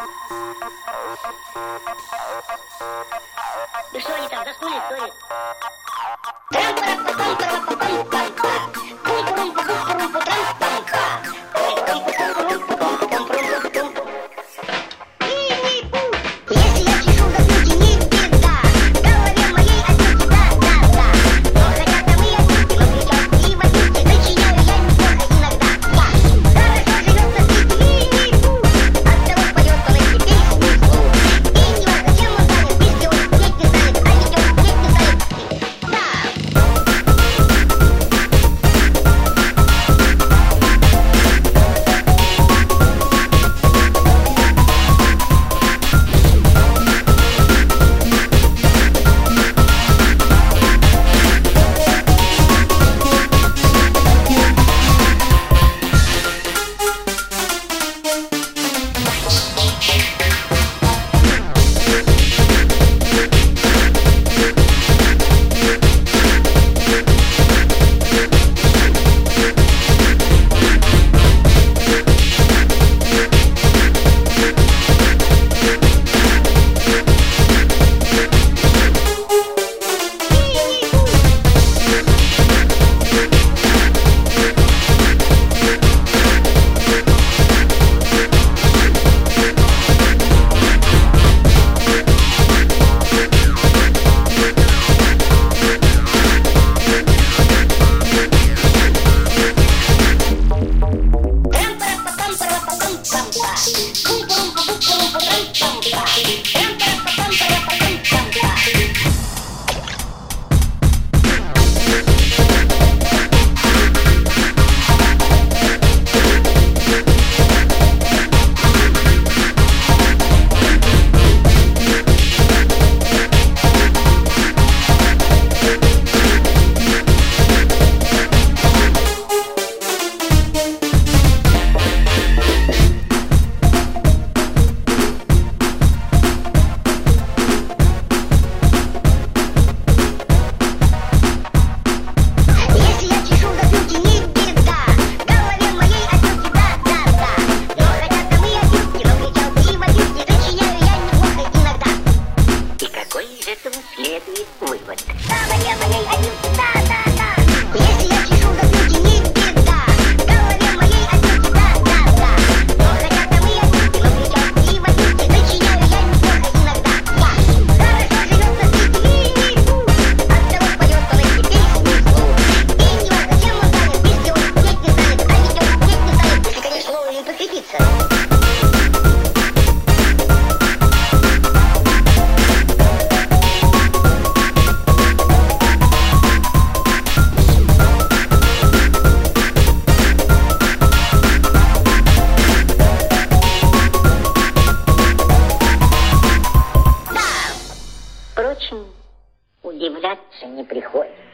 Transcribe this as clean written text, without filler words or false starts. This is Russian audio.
Ну что они там, заснули, что ли? Следует вывод. Если я чешу за брюки, не беда. В голове моей отнюдь да. Но хотя там и отнюдь, но придет и водитель. Сочиняю я неплохо иногда. Хорошо живет на свете винни-пух. Оттого поет он эти песни вслух. И не важно, чем он занят, если он петь не станет, а ведет петь не станет, если, конечно, вовремя подкрепиться. Впрочем, удивляться не приходится.